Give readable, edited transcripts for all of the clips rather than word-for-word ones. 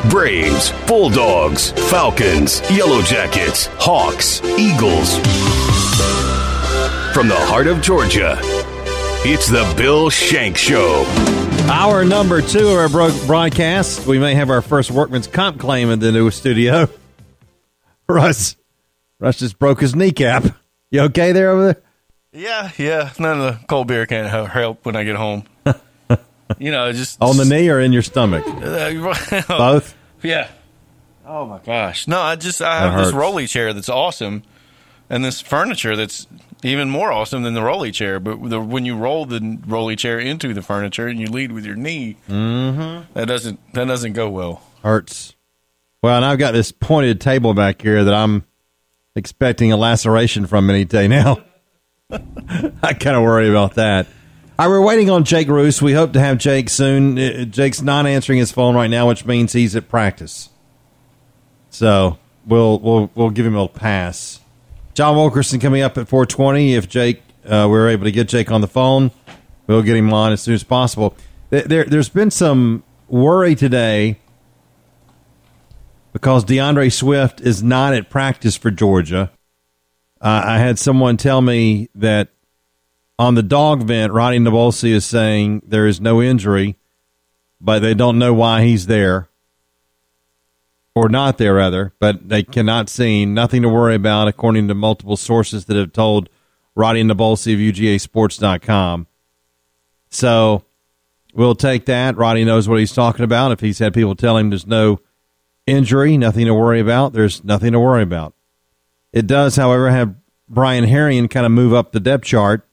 Braves, Bulldogs, Falcons, Yellow Jackets, Hawks, Eagles. From the heart of Georgia, it's the Bill Shank Show. Hour number 2 of our broadcast. We may have our first workman's comp claim in the new studio. Russ just broke his kneecap. You okay there over there? Yeah. None of the cold beer can help when I get home. Just on the knee or in your stomach? Both? Yeah. Oh my gosh. No, I have this rolly chair that's awesome, and this furniture that's even more awesome than the rolly chair. But when you roll the rolly chair into the furniture and you lead with your knee, that doesn't go well. Hurts. Well, and I've got this pointed table back here that I'm expecting a laceration from any day now. I kind of worry about that. All right, we're waiting on Jake Roos. We hope to have Jake soon. Jake's not answering his phone right now, which means he's at practice. So we'll give him a pass. John Wilkerson coming up at 4:20. If we're able to get Jake on the phone, we'll get him on as soon as possible. There's been some worry today because DeAndre Swift is not at practice for Georgia. I had someone tell me that on the dog vent, Roddy Nabolsi is saying there is no injury, but they don't know why he's there. Or not there, rather, but they cannot see. Nothing to worry about, according to multiple sources that have told Roddy Nabolsi of UGAsports.com. So we'll take that. Roddy knows what he's talking about. If he's had people tell him there's no injury, nothing to worry about, there's nothing to worry about. It does, however, have Brian Herrien kind of move up the depth chart.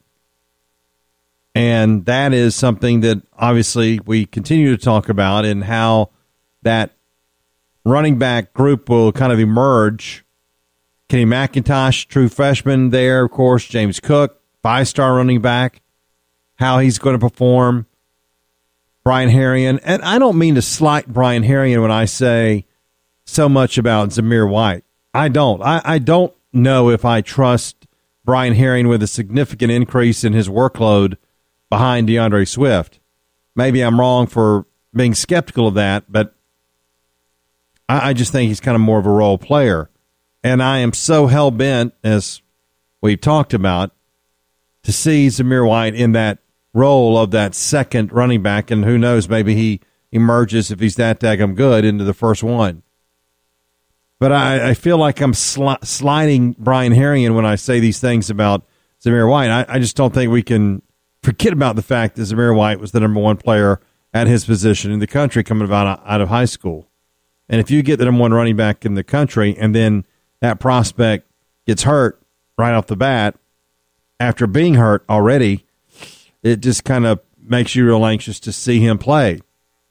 And that is something that obviously we continue to talk about, and how that running back group will kind of emerge. Kenny McIntosh, true freshman there, of course. James Cook, 5-star running back. How he's going to perform. Brian Herrien. And I don't mean to slight Brian Herrien when I say so much about Zamir White. I don't. I don't know if I trust Brian Herrien with a significant increase in his workload behind DeAndre Swift. Maybe I'm wrong for being skeptical of that, but I just think he's kind of more of a role player. And I am so hell-bent, as we've talked about, to see Zamir White in that role of that second running back, and who knows, maybe he emerges, if he's that daggum good, into the first one. But I feel like I'm sliding Brian Herrien when I say these things about Zamir White. I just don't think we can forget about the fact that Zamir White was the number one player at his position in the country coming out of high school. And if you get the number one running back in the country and then that prospect gets hurt right off the bat after being hurt already, it just kind of makes you real anxious to see him play.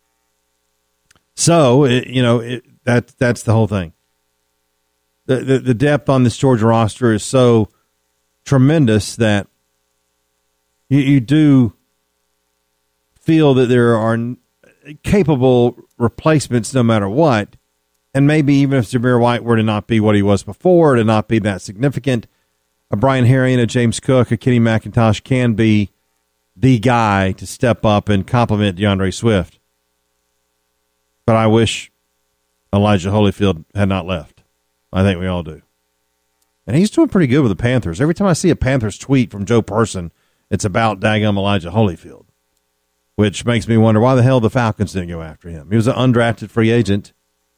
So, that's the whole thing. The depth on this Georgia roster is so tremendous that you do feel that there are capable replacements no matter what. And maybe even if Zamir White were to not be what he was before, to not be that significant, a Brian Herrien, a James Cook, a Kenny McIntosh can be the guy to step up and complement DeAndre Swift. But I wish Elijah Holyfield had not left. I think we all do. And he's doing pretty good with the Panthers. Every time I see a Panthers tweet from Joe Person, it's about daggum Elijah Holyfield, which makes me wonder why the hell the Falcons didn't go after him. He was an undrafted free agent.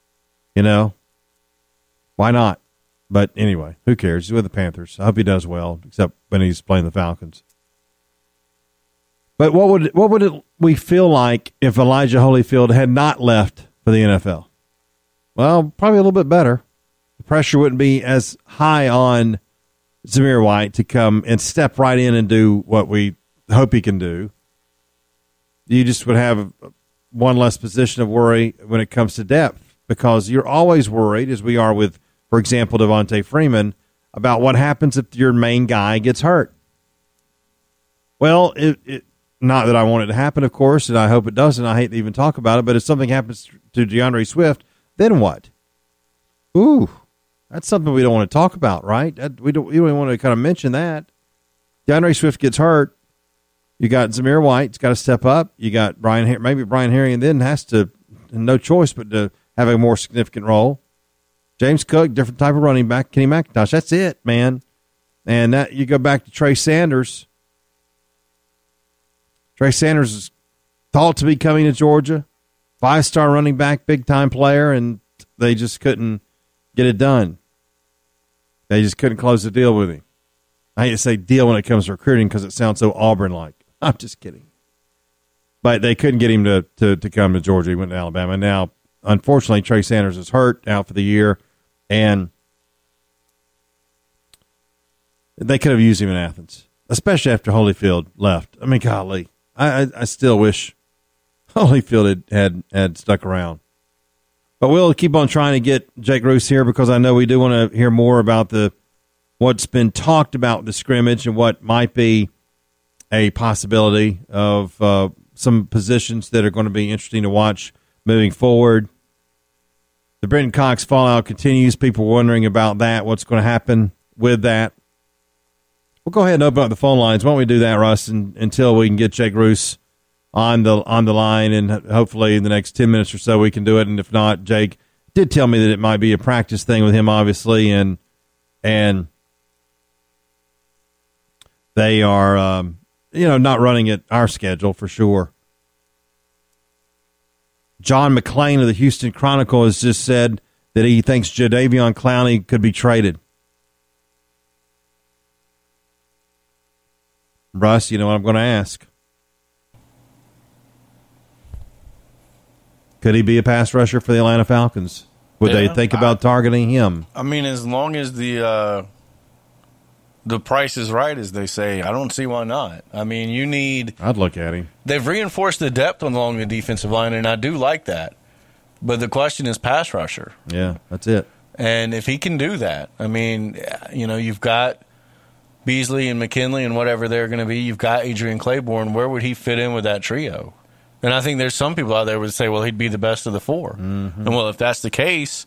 Why not? But anyway, who cares? He's with the Panthers. I hope he does well, except when he's playing the Falcons. But what would we feel like if Elijah Holyfield had not left for the NFL? Well, probably a little bit better. The pressure wouldn't be as high on Zamir White to come and step right in and do what we hope he can do. You just would have one less position of worry when it comes to depth, because you're always worried, as we are with, for example, Devontae Freeman, about what happens if your main guy gets hurt. Well, not that I want it to happen, of course, and I hope it doesn't. I hate to even talk about it, but if something happens to DeAndre Swift, then what? Ooh, that's something we don't want to talk about, right? We don't even want to kind of mention that. DeAndre Swift gets hurt. You got Zamir White's got to step up. You got maybe Brian Herrien then has to, no choice but to have a more significant role. James Cook, different type of running back. Kenny McIntosh, that's it, man. And that you go back to Trey Sanders. Trey Sanders is thought to be coming to Georgia. 5-star running back, big-time player, and they just couldn't get it done. They just couldn't close the deal with him. I hate to say deal when it comes to recruiting because it sounds so Auburn-like. I'm just kidding. But they couldn't get him to come to Georgia. He went to Alabama. Now, unfortunately, Trey Sanders is hurt, out for the year, and they could have used him in Athens, especially after Holyfield left. I mean, golly, I still wish Holyfield had stuck around. But we'll keep on trying to get Jake Roos here because I know we do want to hear more about what's been talked about the scrimmage and what might be a possibility of some positions that are going to be interesting to watch moving forward. The Brenton Cox fallout continues. People wondering about that, what's going to happen with that. We'll go ahead and open up the phone lines. Why don't we do that, Russ, until we can get Jake Roos on the line, and hopefully in the next 10 minutes or so we can do it. And if not, Jake did tell me that it might be a practice thing with him, obviously, and they are not running at our schedule for sure. John McClain of the Houston Chronicle has just said that he thinks Jadeveon Clowney could be traded. Russ, you know what I'm going to ask. Could he be a pass rusher for the Atlanta Falcons? Would they think about targeting him? I mean, as long as the price is right, as they say, I don't see why not. I mean, I'd look at him. They've reinforced the depth along the defensive line, and I do like that. But the question is pass rusher. Yeah, that's it. And if he can do that, I mean, you've got Beasley and McKinley and whatever they're going to be. You've got Adrian Claiborne. Where would he fit in with that trio? And I think there's some people out there would say, well, he'd be the best of the four. Mm-hmm. And, well, if that's the case,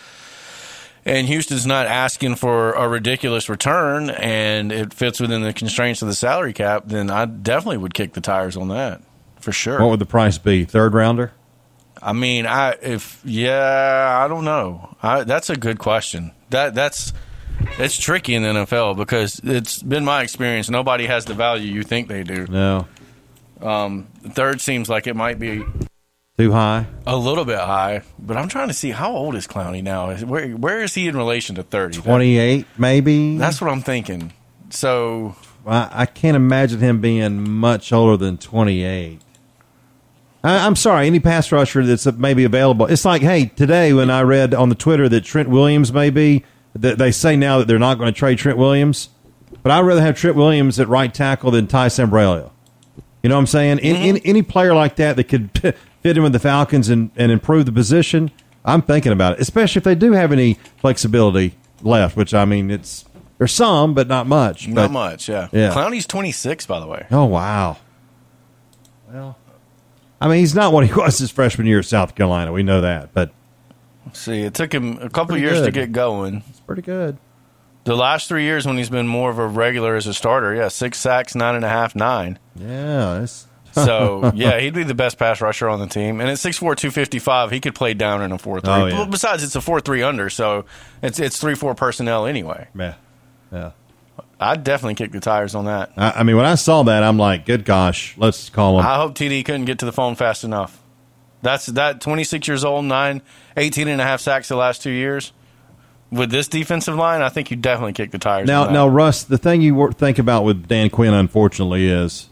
and Houston's not asking for a ridiculous return and it fits within the constraints of the salary cap, then I definitely would kick the tires on that, for sure. What would the price be? Third rounder? I mean, I don't know. That's a good question. It's tricky in the NFL because it's been my experience. Nobody has the value you think they do. No. Third seems like it might be too high, a little bit high. But I'm trying to see how old is Clowney now. Where is he in relation to 30? 28, maybe. That's what I'm thinking. So I can't imagine him being much older than 28. I'm sorry, any pass rusher that's maybe available. It's like, hey, today when I read on the Twitter that Trent Williams they say now that they're not going to trade Trent Williams, but I'd rather have Trent Williams at right tackle than Ty Sambrailo. You know what I'm saying? Mm-hmm. Any player like that could fit in with the Falcons and improve the position, I'm thinking about it, especially if they do have any flexibility left, which, I mean, there's some, but not much. Not much, yeah. Clowney's 26, by the way. Oh, wow. Well, I mean, he's not what he was his freshman year at South Carolina. We know that, but see, it took him a couple of years to get going. It's pretty good. The last 3 years when he's been more of a regular as a starter, 6 sacks, 9.5, 9. Yeah. So, he'd be the best pass rusher on the team. And at 6'4", 255, he could play down in a 4-3. Oh, yeah. Besides, it's a 4-3 under, so it's 3-4 personnel anyway. Yeah. I'd definitely kick the tires on that. I mean, when I saw that, I'm like, good gosh, let's call him. I hope TD couldn't get to the phone fast enough. That 26 years old, 18.5 sacks the last 2 years. With this defensive line, I think you definitely kick the tires. Now, Russ, the thing you think about with Dan Quinn, unfortunately, is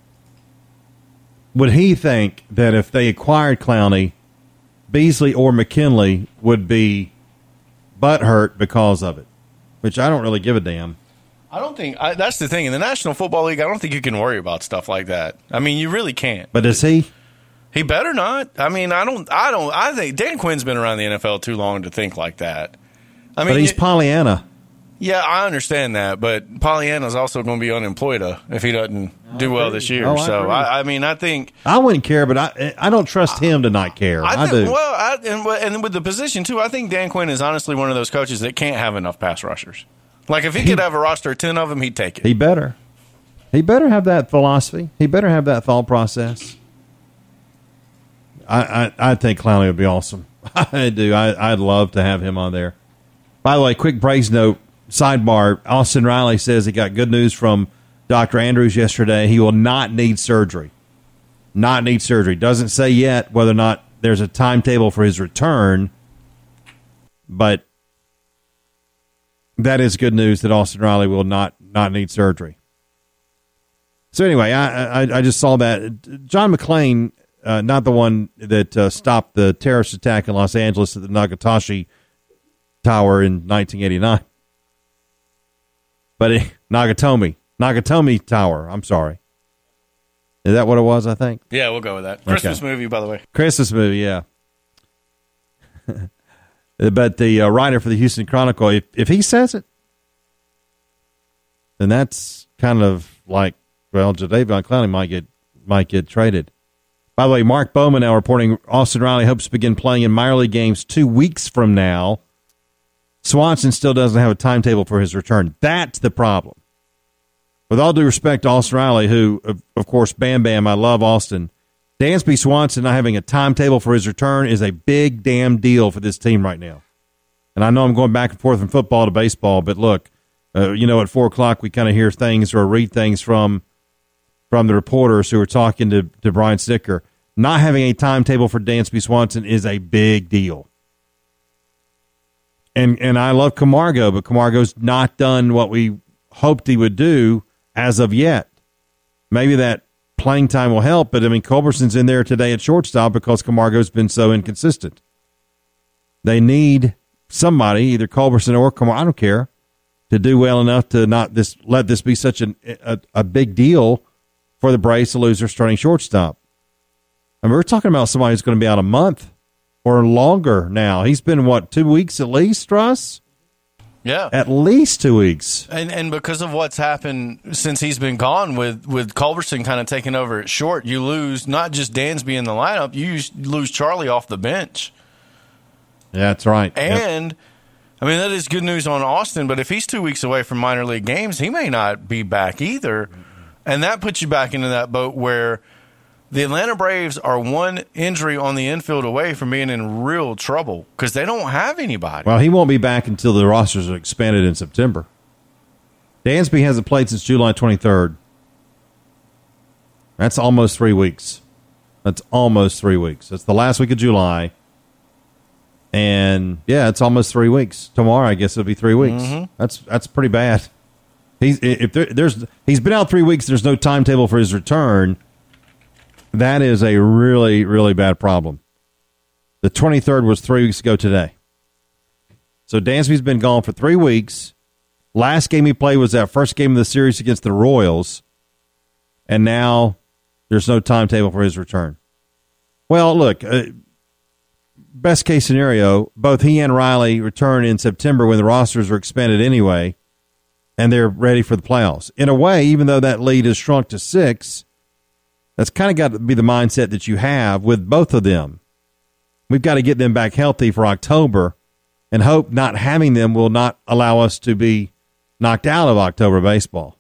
would he think that if they acquired Clowney, Beasley or McKinley would be butthurt because of it? Which I don't really give a damn. I don't think that's the thing in the National Football League. I don't think you can worry about stuff like that. I mean, you really can't. But is he? He better not. I mean, I think Dan Quinn's been around the NFL too long to think like that. I mean, but he's Pollyanna. Yeah, I understand that, but Pollyanna's also going to be unemployed if he doesn't do well this year. I think I wouldn't care, but I don't trust him to not care. I do. Well, and with the position too, I think Dan Quinn is honestly one of those coaches that can't have enough pass rushers. Like if he could have a roster of 10 of them, he'd take it. He better have that philosophy. He better have that thought process. I think Clowney would be awesome. I do. I'd love to have him on there. By the way, quick Braves note, sidebar, Austin Riley says he got good news from Dr. Andrews yesterday. He will not need surgery. Not need surgery. Doesn't say yet whether or not there's a timetable for his return, but that is good news that Austin Riley will not need surgery. So anyway, I just saw that. John McClane, not the one that stopped the terrorist attack in Los Angeles at the Nagatoshi Tower in 1989. But Nagatomi Tower, I'm sorry. Is that what it was, I think? Yeah, we'll go with that. Christmas movie, by the way. Christmas movie, yeah. But the writer for the Houston Chronicle, if he says it, then that's kind of like, well, Jadeveon Clowney might get traded. By the way, Mark Bowman now reporting Austin Riley hopes to begin playing in minor league games 2 weeks from now. Swanson still doesn't have a timetable for his return. That's the problem. With all due respect to Austin Riley, who, of course, Bam Bam, I love Austin, Dansby Swanson not having a timetable for his return is a big damn deal for this team right now. And I know I'm going back and forth from football to baseball, but look, at 4 o'clock we kind of hear things or read things from the reporters who are talking to Brian Sticker. Not having a timetable for Dansby Swanson is a big deal. And I love Camargo, but Camargo's not done what we hoped he would do as of yet. Maybe that playing time will help, but, Culberson's in there today at shortstop because Camargo's been so inconsistent. They need somebody, either Culberson or Camargo, I don't care, to do well enough to not let this be such a big deal for the Braves to lose their starting shortstop. We're talking about somebody who's going to be out a month or longer now. He's been, 2 weeks at least, Russ? Yeah. At least 2 weeks. And because of what's happened since he's been gone with Culberson kind of taking over at short, you lose not just Dansby in the lineup, you lose Charlie off the bench. Yeah, that's right. And, that is good news on Austin, but if he's 2 weeks away from minor league games, he may not be back either. And that puts you back into that boat where the Atlanta Braves are one injury on the infield away from being in real trouble because they don't have anybody. Well, he won't be back until the rosters are expanded in September. Dansby hasn't played since July 23rd. That's almost 3 weeks. That's the last week of July. And, yeah, it's almost 3 weeks. Tomorrow, I guess it'll be 3 weeks. Mm-hmm. That's pretty bad. He's been out 3 weeks. There's no timetable for his return. That is a really, really bad problem. The 23rd was 3 weeks ago today. So Dansby's been gone for 3 weeks. Last game he played was that first game of the series against the Royals. And now there's no timetable for his return. Well, look, best case scenario, both he and Riley return in September when the rosters are expanded anyway, and they're ready for the playoffs. In a way, even though that lead has shrunk to 6, that's kind of got to be the mindset that you have with both of them. We've got to get them back healthy for October and hope not having them will not allow us to be knocked out of October baseball.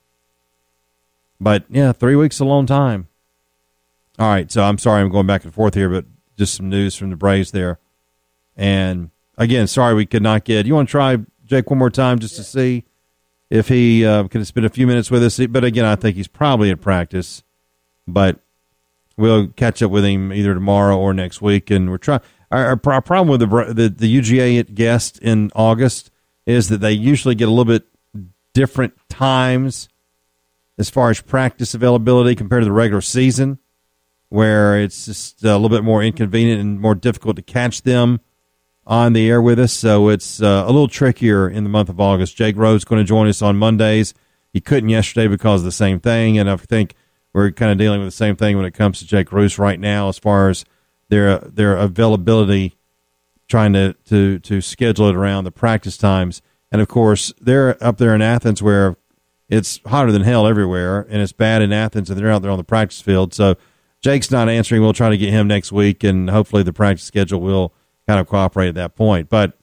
But, 3 weeks is a long time. All right, so I'm sorry I'm going back and forth here, but just some news from the Braves there. And, again, sorry we could not get – you want to try Jake one more time just to see if he could spend a few minutes with us? But, again, I think he's probably at practice. But we'll catch up with him either tomorrow or next week. And we're trying. Our problem with the UGA guest in August is that they usually get a little bit different times as far as practice availability compared to the regular season, where it's just a little bit more inconvenient and more difficult to catch them on the air with us. So it's a little trickier in the month of August. Jake Rose is going to join us on Mondays. He couldn't yesterday because of the same thing, and I think we're kind of dealing with the same thing when it comes to Jake Roos right now as far as their availability, trying to schedule it around the practice times. And, of course, they're up there in Athens where it's hotter than hell everywhere, and it's bad in Athens, and they're out there on the practice field. So Jake's not answering. We'll try to get him next week, and hopefully the practice schedule will kind of cooperate at that point. But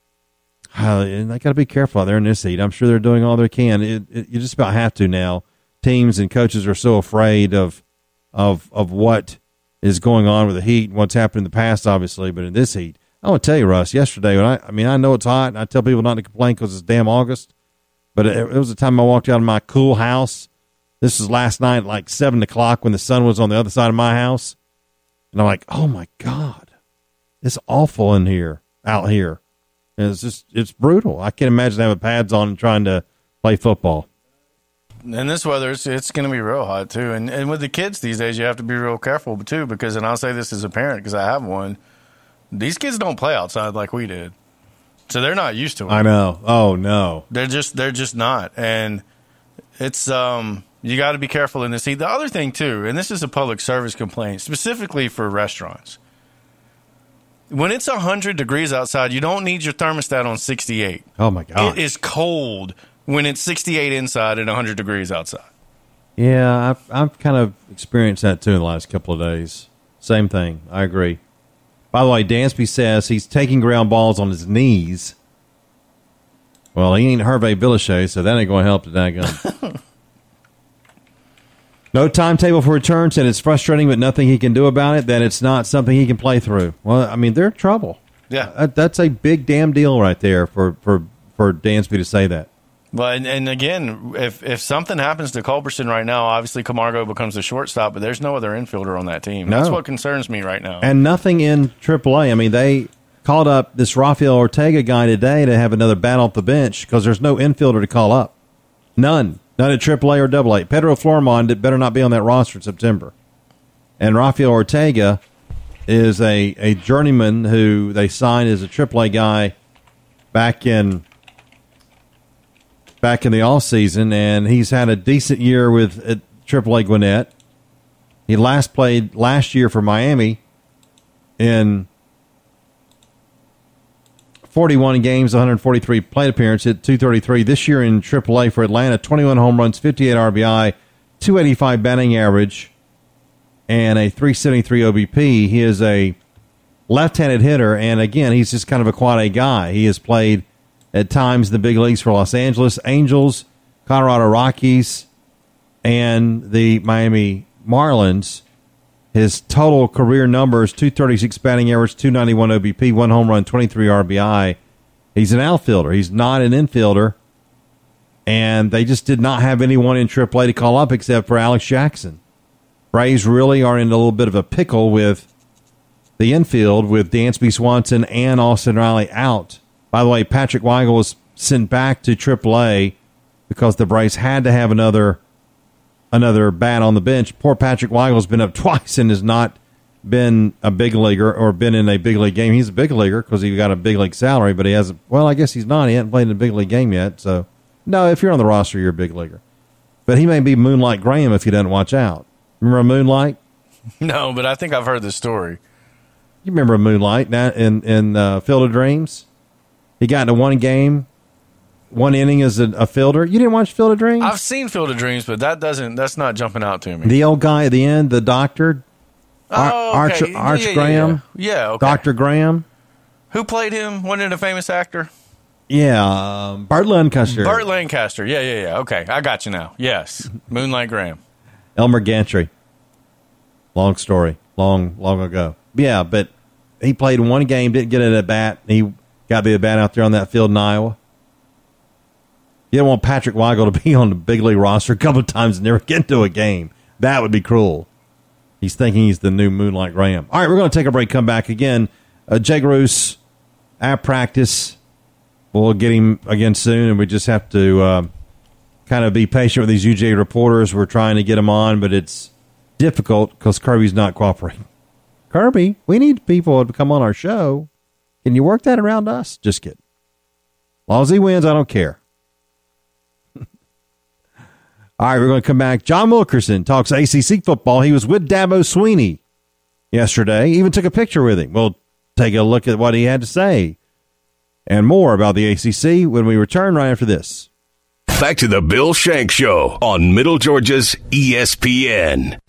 and they got to be careful out there in this heat. I'm sure they're doing all they can. You just about have to now. Teams and coaches are so afraid of what is going on with the heat and what's happened in the past, obviously, but in this heat, I want to tell you, Russ, yesterday, when I know it's hot, and I tell people not to complain because it's damn August, but it was the time I walked out of my cool house. This was last night, like 7 o'clock when the sun was on the other side of my house. And I'm like, oh, my God, it's awful out here. And it's brutal. I can't imagine having pads on and trying to play football. In this weather, it's going to be real hot, too. And with the kids these days, you have to be real careful, too, because, and I'll say this as a parent because I have one, these kids don't play outside like we did. So they're not used to it. I know. Oh, no. They're just not. And it's you got to be careful in this heat. The other thing, too, and this is a public service complaint, specifically for restaurants. When it's 100 degrees outside, you don't need your thermostat on 68. Oh, my God. It is cold when it's 68 inside and 100 degrees outside. Yeah, I've kind of experienced that, too, in the last couple of days. Same thing. I agree. By the way, Dansby says he's taking ground balls on his knees. Well, he ain't Hervé Villachet, so that ain't going to help the daggone. No timetable for return. Said it's frustrating, but nothing he can do about it. That it's not something he can play through. Well, I mean, they're in trouble. Yeah, that's a big damn deal right there for Dansby to say that. Well, and again, if something happens to Culberson right now, obviously Camargo becomes the shortstop, but there's no other infielder on that team. That's what concerns me right now. And nothing in AAA. I mean, they called up this Rafael Ortega guy today to have another bat off the bench because there's no infielder to call up. None at AAA or AA. Pedro Flormon better not be on that roster in September. And Rafael Ortega is a journeyman who they signed as a AAA guy back in the offseason, and he's had a decent year with AAA Gwinnett. He last played last year for Miami in 41 games, 143 plate appearances, at 233. This year in AAA for Atlanta, 21 home runs, 58 RBI, 285 batting average, and a 373 OBP. He is a left-handed hitter, and again, he's just kind of a quad A guy. He has played at times in the big leagues for Los Angeles Angels, Colorado Rockies, and the Miami Marlins. His total career numbers, 236 batting average, 291 OBP, 1 home run, 23 RBI. He's an outfielder. He's not an infielder. And they just did not have anyone in AAA to call up except for Alex Jackson. Braves really are in a little bit of a pickle with the infield with Dansby Swanson and Austin Riley out. By the way, Patrick Weigel was sent back to AAA because the Braves had to have another bat on the bench. Poor Patrick Weigel's been up twice and has not been a big leaguer or been in a big league game. He's a big leaguer because he got a big league salary, but he hasn't. Well, I guess he's not. He hasn't played in a big league game yet. So, no, if you're on the roster, you're a big leaguer. But he may be Moonlight Graham if he doesn't watch out. Remember Moonlight? No, but I think I've heard the story. You remember Moonlight in Field of Dreams? He got into one game, one inning as a fielder. You didn't watch Field of Dreams? I've seen Field of Dreams, but that's not jumping out to me. The old guy at the end, the doctor, okay. Arch Graham. Yeah, okay. Dr. Graham. Who played him? Wasn't it a famous actor? Yeah, Burt Lancaster. Burt Lancaster. Yeah. Okay, I got you now. Yes, Moonlight Graham. Elmer Gantry. Long story, long ago. Yeah, but he played one game, didn't get it at bat. He got the bat out there on that field in Iowa. You don't want Patrick Weigel to be on the big league roster a couple of times and never get into a game. That would be cruel. He's thinking he's the new Moonlight Graham. All right, we're going to take a break, come back again. Jake Roos at practice. We'll get him again soon, and we just have to kind of be patient with these UGA reporters. We're trying to get them on, but it's difficult because Kirby's not cooperating. Kirby, we need people to come on our show. Can you work that around us? Just kidding. As long as he wins, I don't care. All right, we're going to come back. John Wilkerson talks ACC football. He was with Dabo Swinney yesterday. Even took a picture with him. We'll take a look at what he had to say and more about the ACC when we return right after this. Back to the Bill Shank Show on Middle Georgia's ESPN.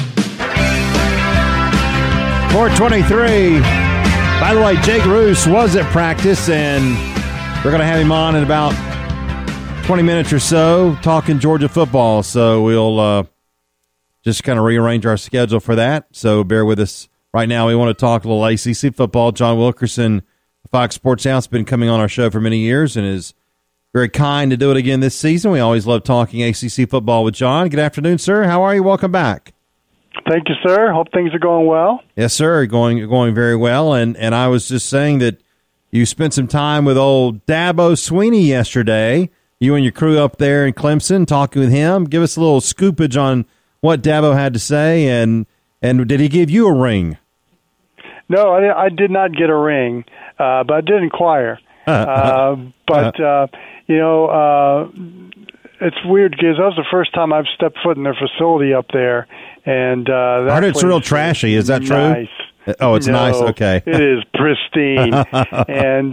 423. By the way, Jake Roos was at practice, and we're going to have him on in about 20 minutes or so talking Georgia football. So we'll just kind of rearrange our schedule for that. So bear with us right now. We want to talk a little ACC football. John Wilkerson, Fox Sports South's been coming on our show for many years and is very kind to do it again this season. We always love talking ACC football with John. Good afternoon, sir. How are you? Welcome back. Thank you, sir. Hope things are going well. Yes, sir. Going very well. And I was just saying that you spent some time with old Dabo Swinney yesterday. You and your crew up there in Clemson, talking with him. Give us a little scoopage on what Dabo had to say, and did he give you a ring? No, I did not get a ring, but I did inquire. It's weird because that was the first time I've stepped foot in their facility up there, and I heard it's real trashy. Is that nice. True? Oh, it's nice. Okay, it is pristine, and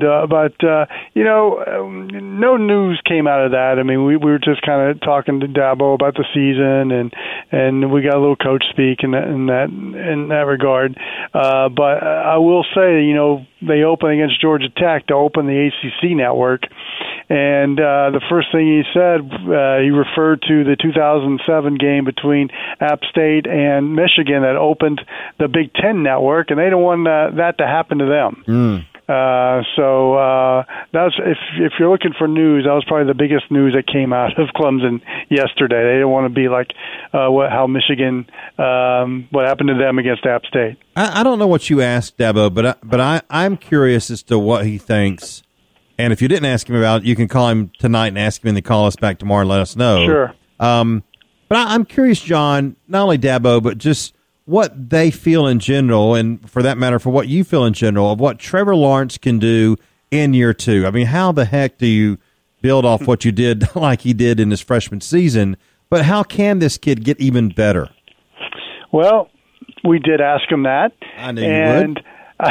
no news came out of that. I mean, we were just kind of talking to Dabo about the season, and we got a little coach speak in that regard. But I will say, they open against Georgia Tech to open the ACC network. And the first thing he said, he referred to the 2007 game between App State and Michigan that opened the Big Ten network, and they don't want that to happen to them. So that's if you're looking for news, that was probably the biggest news that came out of Clemson yesterday. They didn't want to be like how Michigan, what happened to them against App State. I don't know what you asked Dabo, but I'm curious as to what he thinks. And if you didn't ask him about it, you can call him tonight and ask him, and then call us back tomorrow and let us know. Sure. But I'm curious, John, not only Dabo, but just what they feel in general, and for that matter, for what you feel in general, of what Trevor Lawrence can do in year two. I mean, how the heck do you build off what you did like he did in his freshman season? But how can this kid get even better? Well, we did ask him that. I knew you would.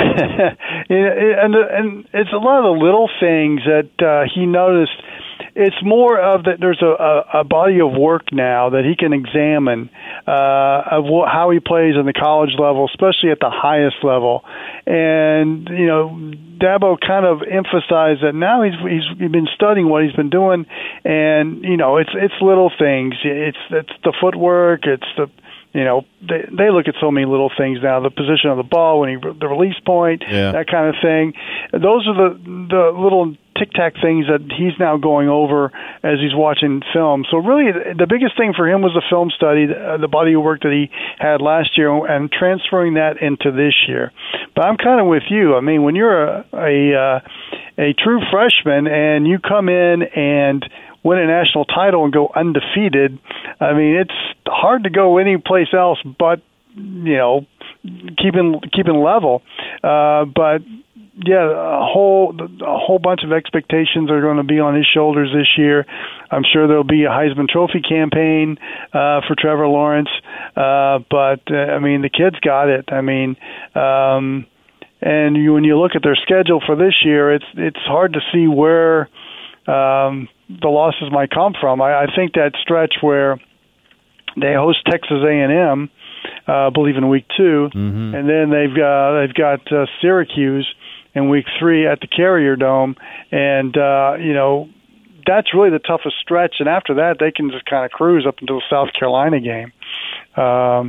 And it's a lot of the little things that he noticed. It's more of that there's a body of work now that he can examine of how he plays in the college level, especially at the highest level. And Dabo kind of emphasized that now he's been studying what he's been doing, and it's little things. It's the footwork. It's the they look at so many little things now, the position of the ball, the release point, that kind of thing. Those are the little tic-tac things that he's now going over as he's watching film. So really the biggest thing for him was the film study, the body of work that he had last year, and transferring that into this year. But I'm kind of with you. I mean, when you're a true freshman and you come in and win a national title and go undefeated, I mean, it's hard to go any place else but, keeping level. But yeah, a whole bunch of expectations are going to be on his shoulders this year. I'm sure there'll be a Heisman Trophy campaign for Trevor Lawrence. But I mean, the kid's got it. I mean, and when you look at their schedule for this year, it's hard to see where the losses might come from. I think that stretch where they host Texas A&M, I believe in week 2, and then they've got Syracuse in week 3 at the Carrier Dome, and that's really the toughest stretch. And after that, they can just kind of cruise up until the South Carolina game. I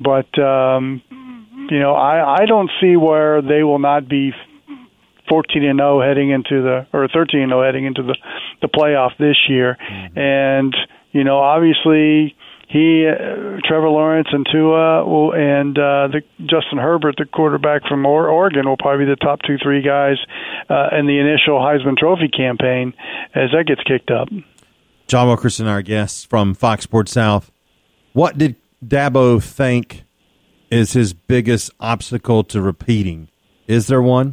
don't see where they will not be 14-0 heading into or 13-0 heading into the playoff this year. And obviously Trevor Lawrence and Tua and Justin Herbert, the quarterback from Oregon, will probably be the top 2-3 guys in the initial Heisman Trophy campaign as that gets kicked up. John Wilkerson, our guest from Fox Sports South. What did Dabo think is his biggest obstacle to repeating? Is there one?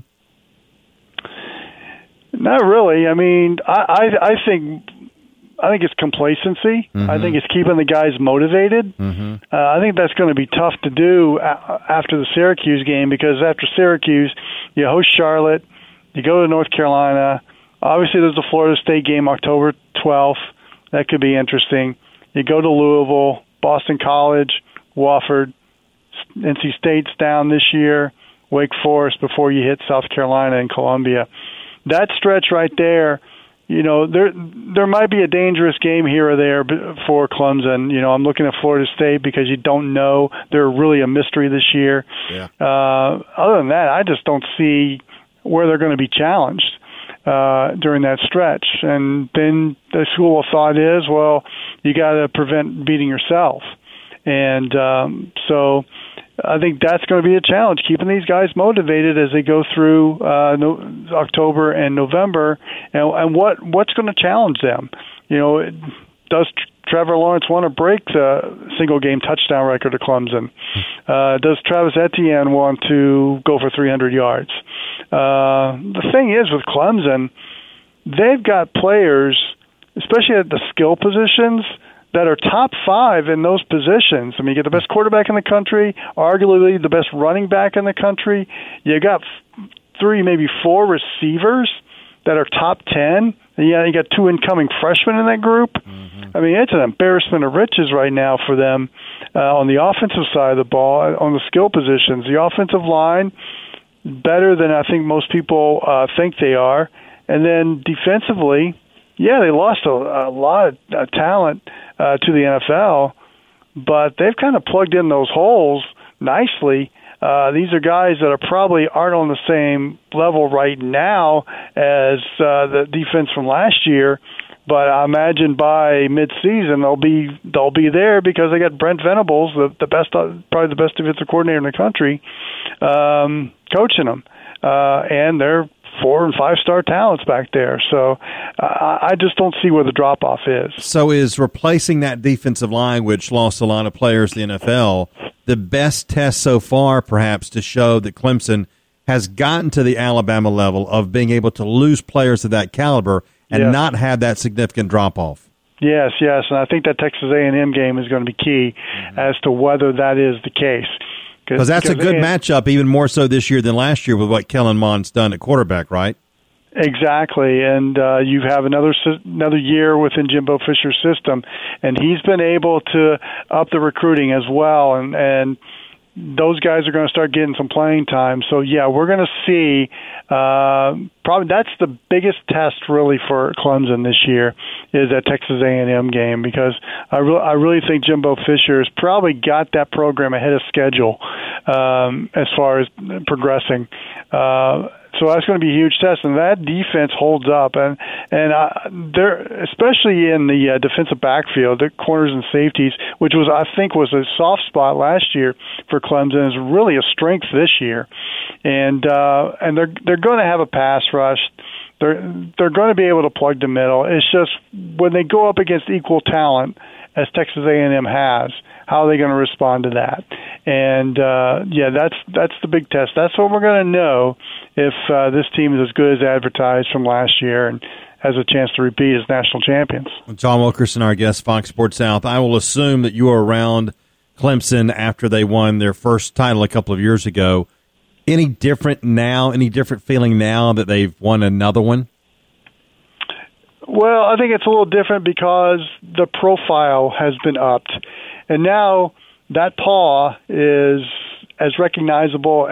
Not really. I mean, I think it's complacency. I think it's keeping the guys motivated. I think that's going to be tough to do after the Syracuse game, because after Syracuse, you host Charlotte, you go to North Carolina. Obviously, there's the Florida State game October 12th. That could be interesting. You go to Louisville, Boston College, Wofford, NC State's down this year, Wake Forest before you hit South Carolina and Columbia. That stretch right there, there might be a dangerous game here or there for Clemson. I'm looking at Florida State because you don't know. They're really a mystery this year. Yeah. Other than that, I just don't see where they're going to be challenged during that stretch. And then the school of thought is, well, you got to prevent beating yourself. And so I think that's going to be a challenge, keeping these guys motivated as they go through October and November. And what's going to challenge them? Does Trevor Lawrence want to break the single-game touchdown record of Clemson? Does Travis Etienne want to go for 300 yards? The thing is with Clemson, they've got players, especially at the skill positions, that are top 5 in those positions. I mean, you get the best quarterback in the country, arguably the best running back in the country. You got 3, maybe 4 receivers that are top 10. Yeah, you got 2 incoming freshmen in that group. Mm-hmm. I mean, it's an embarrassment of riches right now for them on the offensive side of the ball, on the skill positions. The offensive line, better than I think most people think they are. And then defensively, yeah, they lost a lot of talent to the NFL, but they've kind of plugged in those holes nicely. These are guys that probably aren't on the same level right now as the defense from last year, but I imagine by mid-season they'll be there because they got Brent Venables, the best, probably the best defensive coordinator in the country, coaching them, and they're 4- and 5-star talents back there. So I just don't see where the drop-off is. So is replacing that defensive line, which lost a lot of players in the NFL, the best test so far, perhaps, to show that Clemson has gotten to the Alabama level of being able to lose players of that caliber and not have that significant drop-off? Yes, and I think that Texas A&M game is going to be key as to whether that is the case. Because that's a good matchup, even more so this year than last year with what Kellen Mond's done at quarterback, right? Exactly, and you have another year within Jimbo Fisher's system, and he's been able to up the recruiting as well, and those guys are going to start getting some playing time. So, yeah, we're going to see probably that's the biggest test really for Clemson this year is that Texas A&M game, because I really think Jimbo Fisher has probably got that program ahead of schedule as far as progressing. So that's going to be a huge test, and that defense holds up, and they're especially in the defensive backfield, the corners and safeties, which I think was a soft spot last year for Clemson, is really a strength this year, and they're going to have a pass rush. They're going to be able to plug the middle. It's just when they go up against equal talent, as Texas A&M has, how are they going to respond to that? And that's the big test. That's what we're going to know if this team is as good as advertised from last year and has a chance to repeat as national champions. John Wilkerson, our guest, Fox Sports South. I will assume that you were around Clemson after they won their first title a couple of years ago. Any different now? Any different feeling now that they've won another one? Well, I think it's a little different because the profile has been upped. And now that paw is as recognizable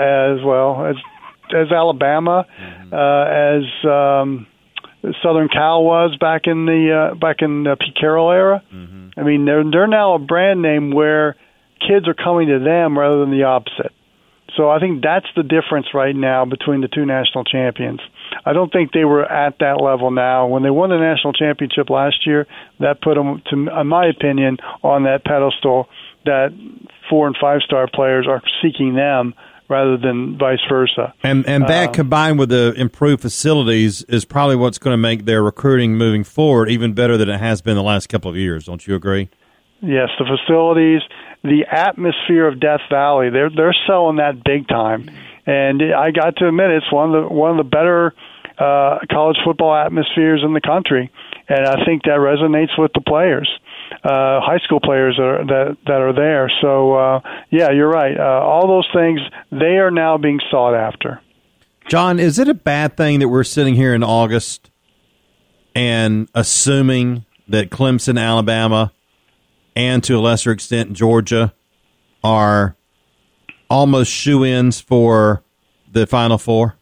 as Alabama, as Southern Cal was back in the Pete Carroll era. Mm-hmm. I mean, they're now a brand name where kids are coming to them rather than the opposite. So I think that's the difference right now between the two national champions. I don't think they were at that level now. When they won the national championship last year, that put them, in my opinion, on that pedestal that 4- and 5-star players are seeking them rather than vice versa. And that combined with the improved facilities is probably what's going to make their recruiting moving forward even better than it has been the last couple of years. Don't you agree? Yes, the facilities, the atmosphere of Death Valley, they're selling that big time. And I got to admit, it's one of the better college football atmospheres in the country, and I think that resonates with the players, high school players that are there. So yeah, you're right. All those things, they are now being sought after. John, is it a bad thing that we're sitting here in August and assuming that Clemson, Alabama, and to a lesser extent Georgia are almost shoo-ins for the Final Four?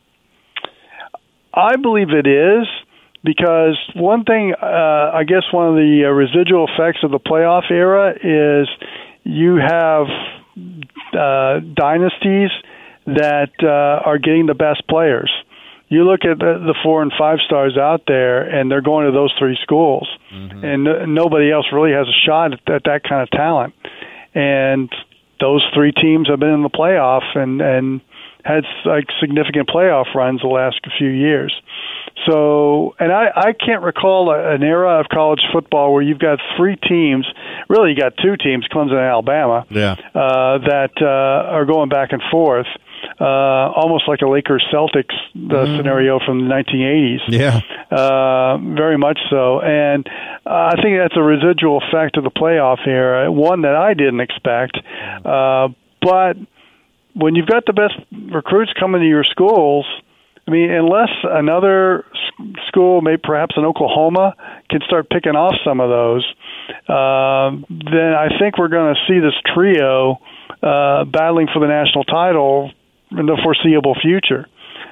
I believe it is, because one thing, I guess one of the residual effects of the playoff era is you have dynasties that are getting the best players. You look at the 4 and 5 stars out there, and they're going to those 3 schools, and nobody else really has a shot at that kind of talent. And those 3 teams have been in the playoff and had significant playoff runs the last few years. So, and I can't recall an era of college football where you've got 3 teams. Really, you got 2 teams, Clemson and Alabama, that are going back and forth. Almost like a Lakers-Celtics scenario from the 1980s. Yeah. Very much so. And I think that's a residual effect of the playoff here, one that I didn't expect. But when you've got the best recruits coming to your schools, I mean, unless another school, maybe perhaps in Oklahoma, can start picking off some of those, then I think we're going to see this trio battling for the national title in the foreseeable future.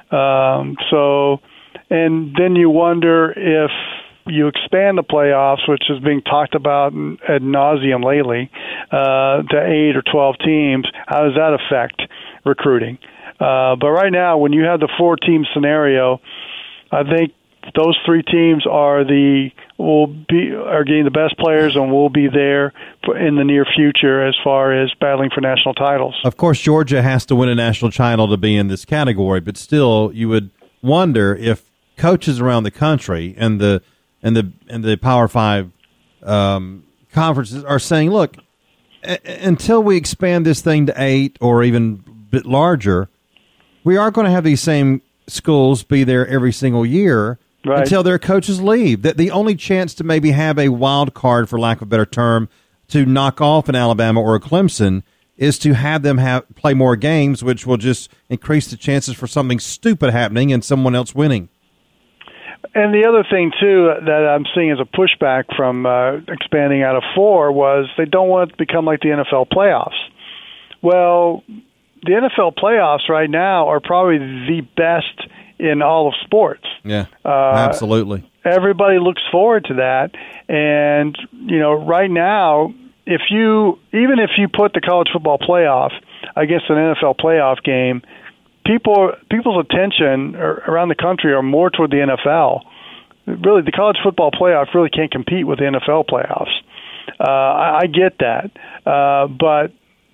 And then you wonder if you expand the playoffs, which is being talked about ad nauseum lately, to 8 or 12 teams, how does that affect recruiting? But right now, when you have the 4-team scenario, I think those 3 teams are getting the best players and will be there in the near future as far as battling for national titles. Of course, Georgia has to win a national title to be in this category, but still, you would wonder if coaches around the country and the Power 5 conferences are saying, "Look, until we expand this thing to 8 or even a bit larger, we are going to have these same schools be there every single year." Right. Until their coaches leave. That the only chance to maybe have a wild card, for lack of a better term, to knock off an Alabama or a Clemson is to have them play more games, which will just increase the chances for something stupid happening and someone else winning. And the other thing, too, that I'm seeing as a pushback from expanding out of 4 was they don't want it to become like the NFL playoffs. Well, the NFL playoffs right now are probably the best in all of sports. Yeah, absolutely. Everybody looks forward to that. And, right now, even if you put the college football playoff against an NFL playoff game, people's attention around the country are more toward the NFL. Really, the college football playoff really can't compete with the NFL playoffs. I get that. But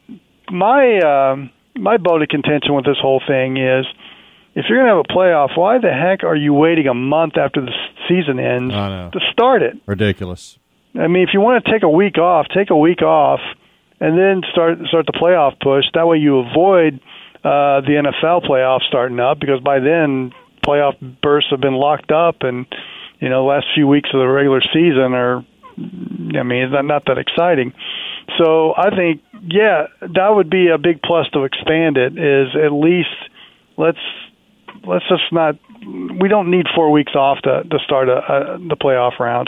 my bone of contention with this whole thing is, if you're going to have a playoff, why the heck are you waiting a month after the season ends to start it? Ridiculous. I mean, if you want to take a week off, and then start the playoff push. That way you avoid the NFL playoffs starting up, because by then playoff berths have been locked up, and the last few weeks of the regular season are, it's not that exciting. So I think, that would be a big plus to expand it. Is at least let's just not. We don't need 4 weeks off to start the playoff round.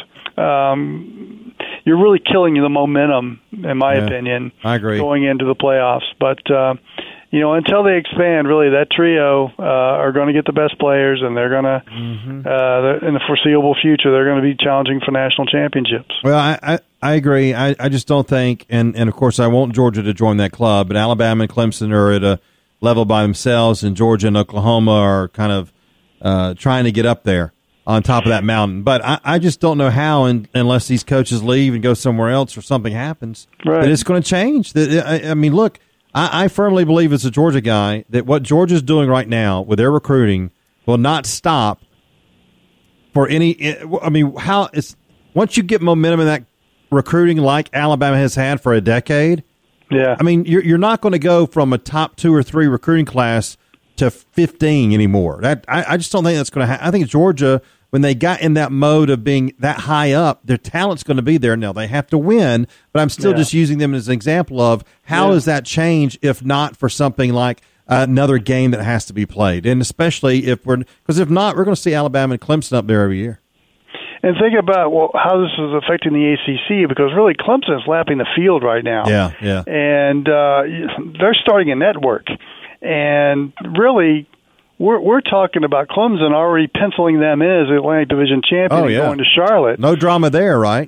You're really killing the momentum, in my opinion. I agree. Going into the playoffs, but until they expand, really that trio are going to get the best players, and they're going to in the foreseeable future they're going to be challenging for national championships. Well, I agree. I just don't think, and of course I want Georgia to join that club, but Alabama and Clemson are at a level by themselves, and Georgia and Oklahoma are kind of trying to get up there on top of that mountain. But I just don't know how, unless these coaches leave and go somewhere else or something happens, that it's going to change. I mean, look, I firmly believe as a Georgia guy that what Georgia's doing right now with their recruiting will not stop for any. I mean, once you get momentum in that recruiting like Alabama has had for a decade. Yeah, I mean, you're not going to go from a top 2 or 3 recruiting class to 15 anymore. I just don't think that's going to happen. I think Georgia, when they got in that mode of being that high up, their talent's going to be there. Now, they have to win, but I'm still just using them as an example of how does that change if not for something like another game that has to be played, and especially because if not, we're going to see Alabama and Clemson up there every year. And think about how this is affecting the ACC, because really Clemson is lapping the field right now. Yeah. And they're starting a network. And really, we're talking about Clemson already penciling them in as the Atlantic Division champion and going to Charlotte. No drama there, right?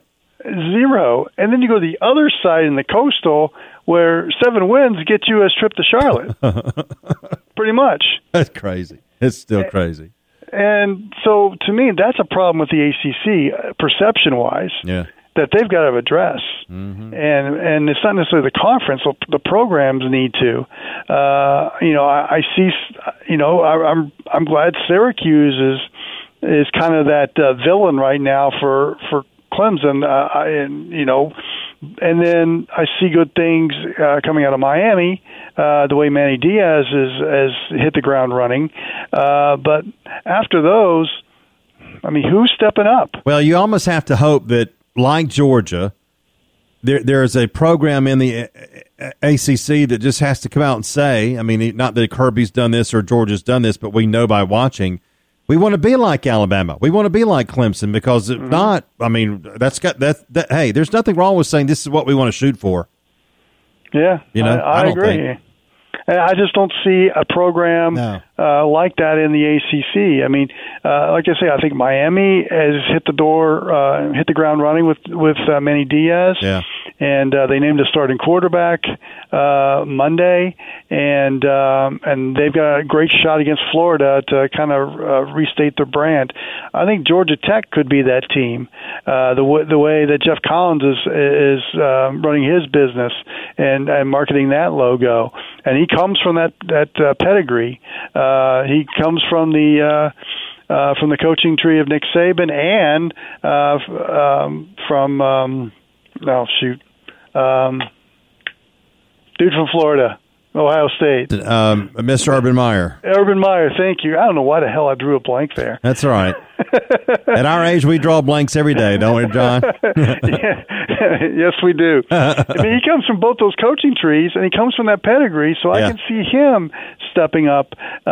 0. And then you go to the other side in the Coastal, where 7 wins get you a trip to Charlotte. Pretty much. That's crazy. It's still crazy. And so, to me, that's a problem with the ACC, perception-wise. Yeah. That they've got to address, and it's not necessarily the conference; the programs need to. I see. I'm glad Syracuse is kind of that villain right now for Clemson, and then I see good things coming out of Miami. The way Manny Diaz has hit the ground running, but after those, I mean, who's stepping up? Well, you almost have to hope that, like Georgia, there is a program in the ACC that just has to come out and say, I mean, not that Kirby's done this or Georgia's done this, but we know by watching, we want to be like Alabama. We want to be like Clemson, because if not, I mean, hey, there's nothing wrong with saying this is what we want to shoot for. Yeah, I agree. I just don't see a program like that in the ACC. I mean, like I say, I think Miami has hit the ground running with Manny Diaz. Yeah. And they named a starting quarterback Monday, and they've got a great shot against Florida to kind of restate their brand. I think Georgia Tech could be that team. The way that Jeff Collins is running his business and marketing that logo, and he comes from that pedigree. He comes from the coaching tree of Nick Saban and dude from Florida, Ohio State. Mr. Urban Meyer. Urban Meyer, thank you. I don't know why the hell I drew a blank there. That's all right. At our age, we draw blanks every day, don't we, John? Yes, we do. I mean, he comes from both those coaching trees, and he comes from that pedigree, so I can see him stepping up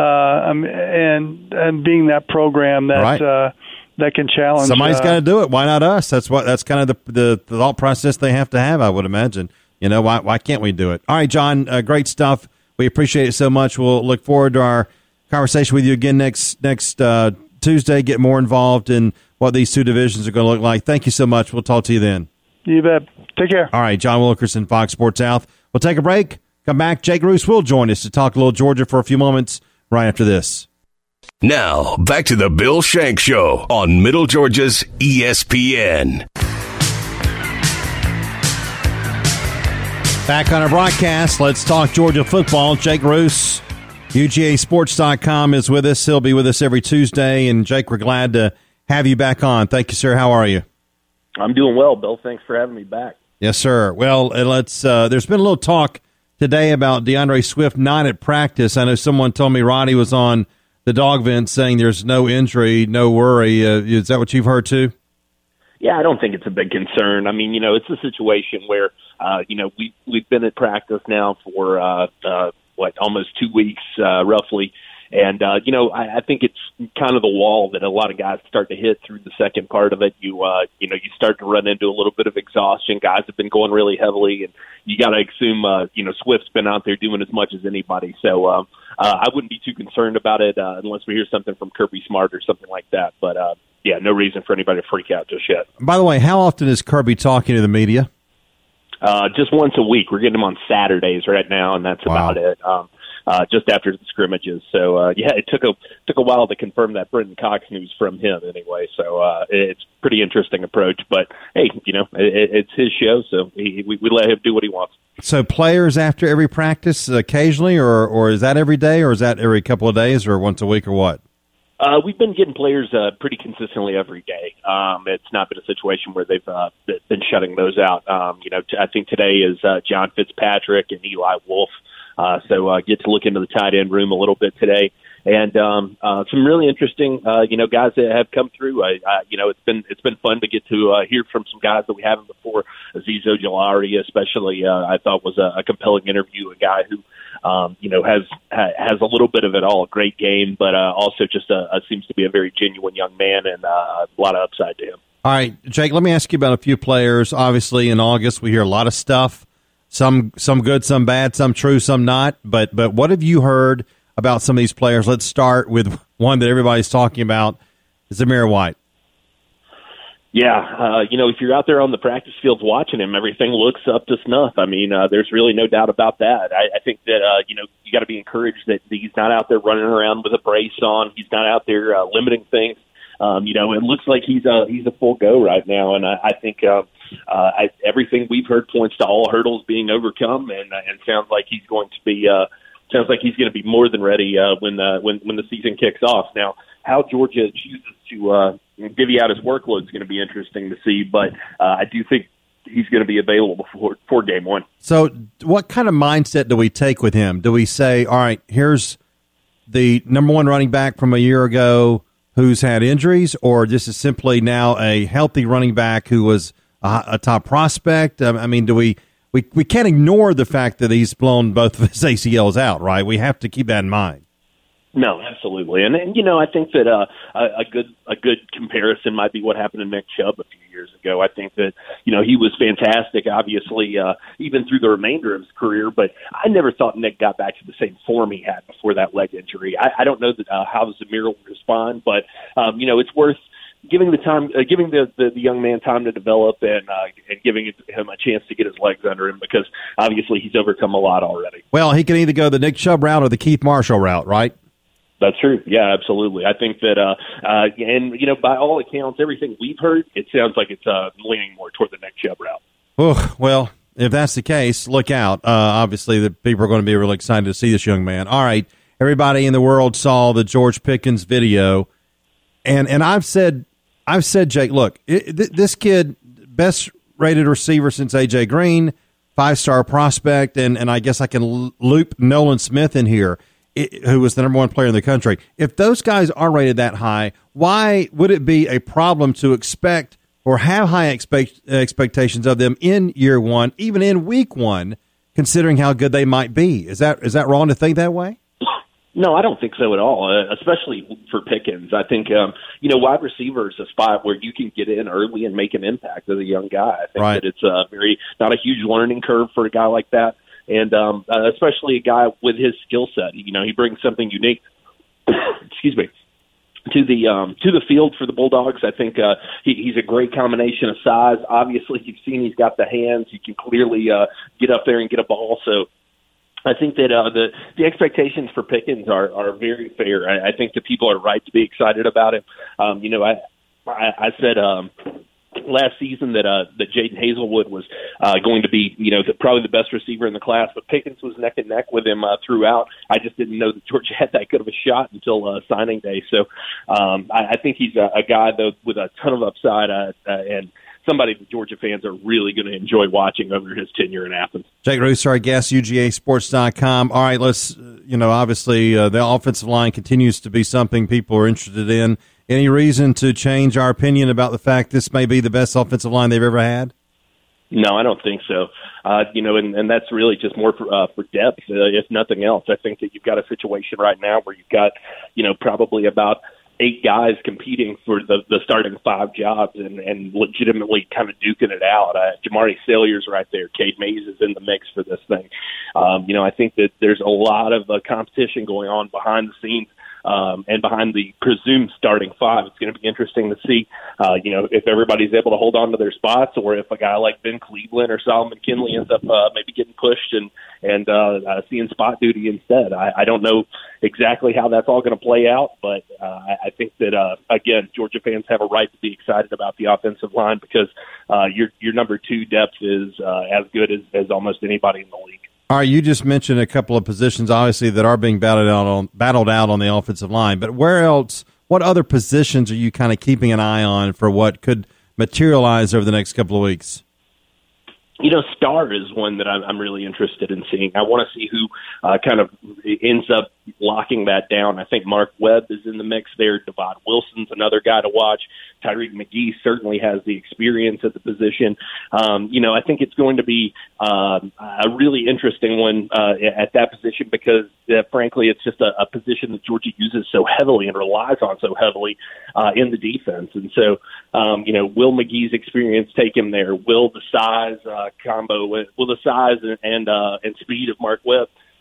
and being that program that that can challenge. Somebody's got to do it. Why not us? That's kind of the thought process they have to have, I would imagine. You know, why can't we do it? All right, John, great stuff. We appreciate it so much. We'll look forward to our conversation with you again next Tuesday, get more involved in what these two divisions are going to look like. Thank you so much. We'll talk to you then. You bet. Take care. All right, John Wilkerson, Fox Sports South. We'll take a break. Come back. Jake Roos will join us to talk a little Georgia for a few moments right after this. Now, back to the Bill Shank Show on Middle Georgia's ESPN. Back on our broadcast, let's talk Georgia football. Jake Roos, UGAsports.com, is with us. He'll be with us every Tuesday. And, Jake, we're glad to have you back on. Thank you, sir. How are you? I'm doing well, Bill. Thanks for having me back. Yes, sir. Well, let's. There's been a little talk today about DeAndre Swift not at practice. I know someone told me Roddy was on the dog vent saying there's no injury, no worry. Is that what you've heard too? Yeah, I don't think it's a big concern. I mean, you know, it's a situation where, we've been at practice now for, almost 2 weeks, roughly. And, I think it's kind of the wall that a lot of guys start to hit through the second part of it. You start to run into a little bit of exhaustion. Guys have been going really heavily, and you got to assume, Swift's been out there doing as much as anybody. So I wouldn't be too concerned about it unless we hear something from Kirby Smart or something like that. But, no reason for anybody to freak out just yet. By the way, how often is Kirby talking to the media? Just once a week. We're getting him on Saturdays right now, and that's about it. Just after the scrimmages. So, it took a while to confirm that Brenton Cox news from him anyway. So it's a pretty interesting approach. But, hey, it's his show, so we let him do what he wants. So players after every practice occasionally, or is that every day, or is that every couple of days, or once a week, or what? We've been getting players pretty consistently every day. It's not been a situation where they've been shutting those out. I think today is John Fitzpatrick and Eli Wolf. So get to look into the tight end room a little bit today. And some really interesting, guys that have come through. It's been fun to get to hear from some guys that we haven't before. Azeez Ojulari, especially, I thought was a compelling interview. A guy who, has a little bit of it all. A great game, but also just seems to be a very genuine young man and a lot of upside to him. All right, Jake, let me ask you about a few players. Obviously, in August, we hear a lot of stuff. Some good, some bad, some true, some not. But what have you heard about some of these players? Let's start with one that everybody's talking about, Zamir White. Yeah, if you're out there on the practice fields watching him, everything looks up to snuff. I mean, there's really no doubt about that. I think that, you got to be encouraged that he's not out there running around with a brace on. He's not out there limiting things. It looks like he's a full go right now, and I think everything we've heard points to all hurdles being overcome, and sounds like he's going to be more than ready when the season kicks off. Now, how Georgia chooses to divvy out his workload is going to be interesting to see, but I do think he's going to be available for game one. So what kind of mindset do we take with him? Do we say, all right, here's the number one running back from a year ago who's had injuries, or this is simply now a healthy running back who was a top prospect? I mean, do we can't ignore the fact that he's blown both of his ACLs out, right? We have to keep that in mind. No, absolutely, and I think that a good comparison might be what happened to Nick Chubb a few years ago. I think that he was fantastic, obviously, even through the remainder of his career. But I never thought Nick got back to the same form he had before that leg injury. I don't know that how Zamir will respond, but it's worth giving the young man time to develop and giving him a chance to get his legs under him, because obviously he's overcome a lot already. Well, he can either go the Nick Chubb route or the Keith Marshall route, right? That's true. Yeah, absolutely. I think that, by all accounts, everything we've heard, it sounds like it's leaning more toward the Nick Chubb route. Oh, well, if that's the case, look out. Obviously, the people are going to be really excited to see this young man. All right, everybody in the world saw the George Pickens video, and I've said, Jake, look, this kid, best rated receiver since A.J. Green, 5-star prospect, and I guess I can loop Nolan Smith in here, who was the number one player in the country. If those guys are rated that high, why would it be a problem to expect or have high expectations of them in year one, even in week one, considering how good they might be? Is that wrong to think that way? No, I don't think so at all, especially for Pickens. I think, wide receiver is a spot where you can get in early and make an impact as a young guy. I think that it's not a huge learning curve for a guy like that. And especially a guy with his skill set, he brings something unique. excuse me, to the field for the Bulldogs. I think he's a great combination of size. Obviously, you've seen he's got the hands. He can clearly get up there and get a ball. So I think that the expectations for Pickens are very fair. I think that people are right to be excited about him. I said last season that Jaden Hazelwood was going to be, probably the best receiver in the class, but Pickens was neck and neck with him throughout. I just didn't know that Georgia had that good of a shot until signing day. So I think he's a guy, though, with a ton of upside and somebody that Georgia fans are really going to enjoy watching over his tenure in Athens. Jake Rooster, our guest, UGAsports.com. All right, let's, obviously the offensive line continues to be something people are interested in. Any reason to change our opinion about the fact this may be the best offensive line they've ever had? No, I don't think so. And that's really just more for depth, if nothing else. I think that you've got a situation right now where you've got, probably about 8 guys competing for the starting 5 jobs and legitimately kind of duking it out. Jamari Salyer's right there. Cade Mays is in the mix for this thing. I think that there's a lot of competition going on behind the scenes. And behind the presumed starting 5, it's going to be interesting to see, if everybody's able to hold on to their spots, or if a guy like Ben Cleveland or Solomon Kinley ends up maybe getting pushed and seeing spot duty instead. I don't know exactly how that's all going to play out, but I think that, again, Georgia fans have a right to be excited about the offensive line because your number 2 depth is as good as almost anybody in the league. All right, you just mentioned a couple of positions, obviously, that are being battled out on the offensive line. But where else? What other positions are you kind of keeping an eye on for what could materialize over the next couple of weeks? Star is one that I'm really interested in seeing. I want to see who kind of ends up locking that down. I think Mark Webb is in the mix there. Devon Wilson's another guy to watch. Tyreek McGee certainly has the experience at the position. I think it's going to be a really interesting one at that position because, frankly, it's just a position that Georgia uses so heavily and relies on so heavily in the defense. And so, will McGee's experience take him there? Will the size combo, will the size and speed of Mark Webb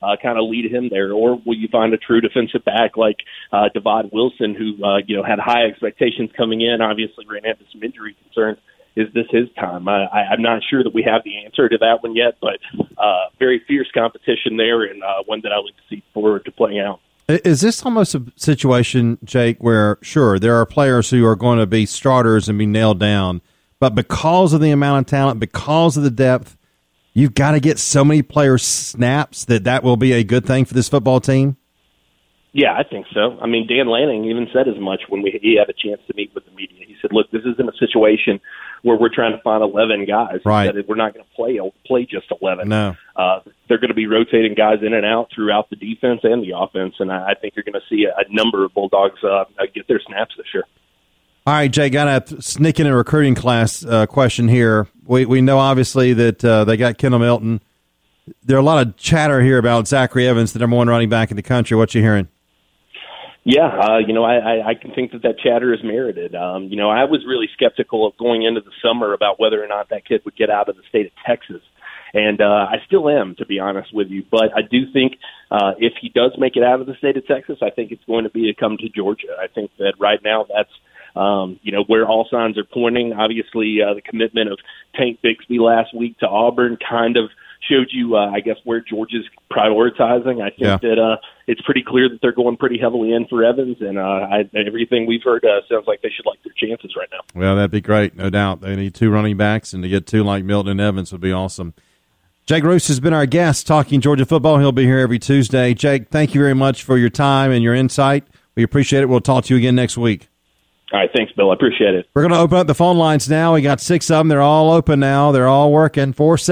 kind of lead him there, or will you find a true defensive back like Devon Wilson, who had high expectations coming in, obviously ran into some injury concerns? Is this his time? I'm not sure that we have the answer to that one yet, but very fierce competition there, and one that I look to see forward to playing out. Is this almost a situation, Jake, where, sure, there are players who are going to be starters and be nailed down, but because of the amount of talent, because of the depth, you've got to get so many players snaps that will be a good thing for this football team? Yeah, I think so. I mean, Dan Lanning even said as much when he had a chance to meet with the media. He said, look, this isn't a situation where we're trying to find 11 guys. Right. He said, we're not going to play just 11. No. They're going to be rotating guys in and out throughout the defense and the offense, and I think you're going to see a number of Bulldogs get their snaps this year. All right, Jay, got a sneak in a recruiting class question here. We know, obviously, that they got Kendall Milton. There are a lot of chatter here about Zachary Evans, the number one running back in the country. What you hearing? Yeah, I can think that chatter is merited. I was really skeptical of going into the summer about whether or not that kid would get out of the state of Texas. And I still am, to be honest with you. But I do think if he does make it out of the state of Texas, I think it's going to be to come to Georgia. I think that right now that's where all signs are pointing. Obviously, the commitment of Tank Bixby last week to Auburn kind of showed you, I guess, where Georgia's prioritizing. I think that it's pretty clear that they're going pretty heavily in for Evans, and everything we've heard sounds like they should like their chances right now. Well, that'd be great, no doubt. They need two running backs, and to get two like Milton and Evans would be awesome. Jake Roos has been our guest talking Georgia football. He'll be here every Tuesday. Jake, thank you very much for your time and your insight. We appreciate it. We'll talk to you again next week. All right, thanks, Bill. I appreciate it. We're going to open up the phone lines now. We got 6 of them. They're all open now. They're all working.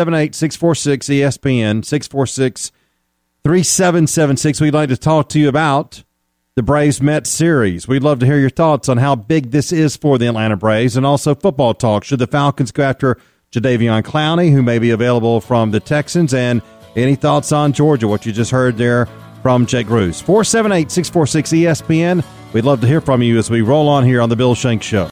478-646-ESPN, 646-3776. We'd like to talk to you about the Braves-Mets series. We'd love to hear your thoughts on how big this is for the Atlanta Braves, and also football talk. Should the Falcons go after Jadeveon Clowney, who may be available from the Texans, and any thoughts on Georgia, what you just heard there from Jake Roos. 478-646-ESPN. We'd love to hear from you as we roll on here on The Bill Shanks Show.